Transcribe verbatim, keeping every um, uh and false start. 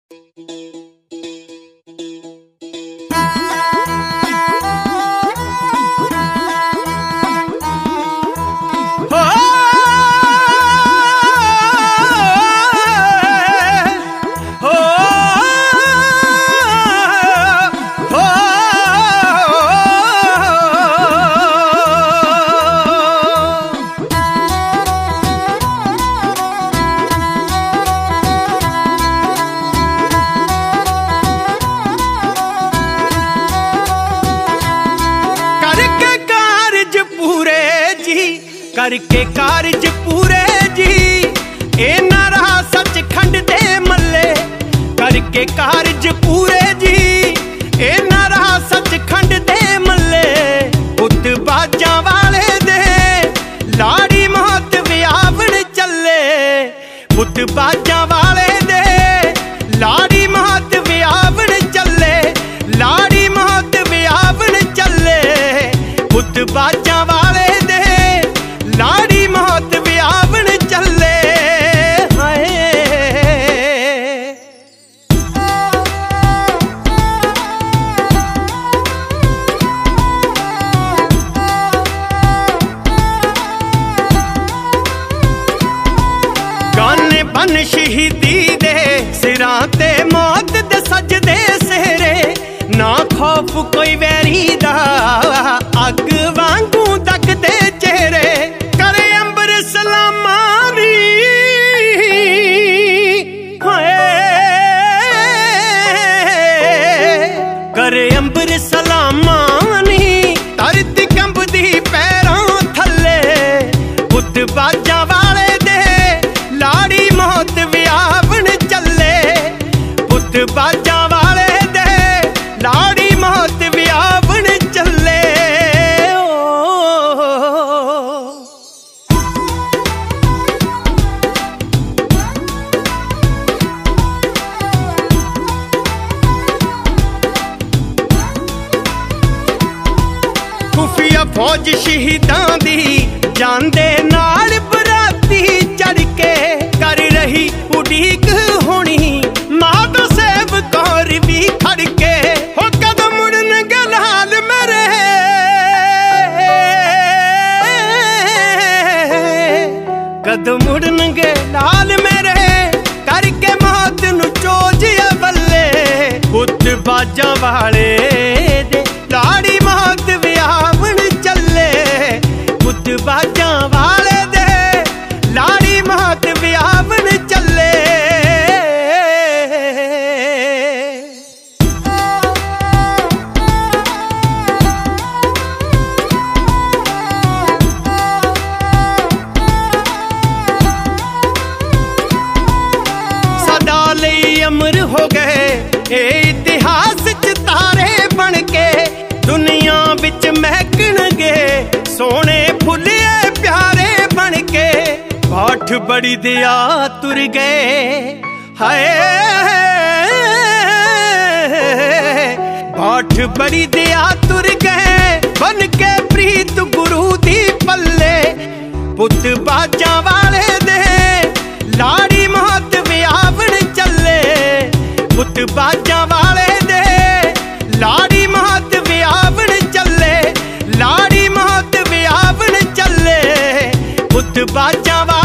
करके कारज पूरे जी ए ना रहा सचखंड दे मल्ले। करके कारज पूरे जी ए ना रहा सचखंड दे मल्ले। पुत बाजा वाले दे लाड़ी मौत व्यावण चले। पुत बाजा वाले दे लाड़ी मौत व्यावण चले। लाड़ी मौत व्यावण चले। पुत बाजा वाले दे लाड़ी मौत व्यावण चले। हाय गाने बन शहीदी दे सिरां ते मौत दे सजदे सेहरे। ना खौफ कोई वैरी दा अग वांगू तकदे चेहरे। करे अंबर सलामानी करे अंबर सलामानी धरती कंबदी पैरों थले। पुत बाजा वाले दे लाड़ी मौत व्यावण चले। पुत बाजा वाले दे लाड़ी मौत व्यावण चले। खुफिया फौज शहीदां दी जांदे नाल बराती चढ़ के कर रही उड़ीक होनी। मां तो सेब कौर भी खड़ के हो कदम मुड़न गलाल मेरे। कदम मुड़न गलाल मेरे करके मौत नु चोजिया बल्ले। पुत बाजा वाले दे लाड़ी मौत व्यावण चले। पुत बाजा वाले दे लाड़ी मौत व्यावण चले। सदा लई अमर हो गए ए इतिहास च तारे बन के। दुनिया विच महकणगे सोने फुल्ले प्यारे बन के। बाट बड़ी दिया तुर गए हाय। बाट बड़ी दिया तुर गए बन के प्रीत गुरु दी पल्ले। पुत बाजा वाले दे लाड़ी मौत व्यावण चले। पुत बाजा वाले दे लाड़ी मौत व्यावण चले। लाड़ी मौत व्यावण चले। पुत बाजा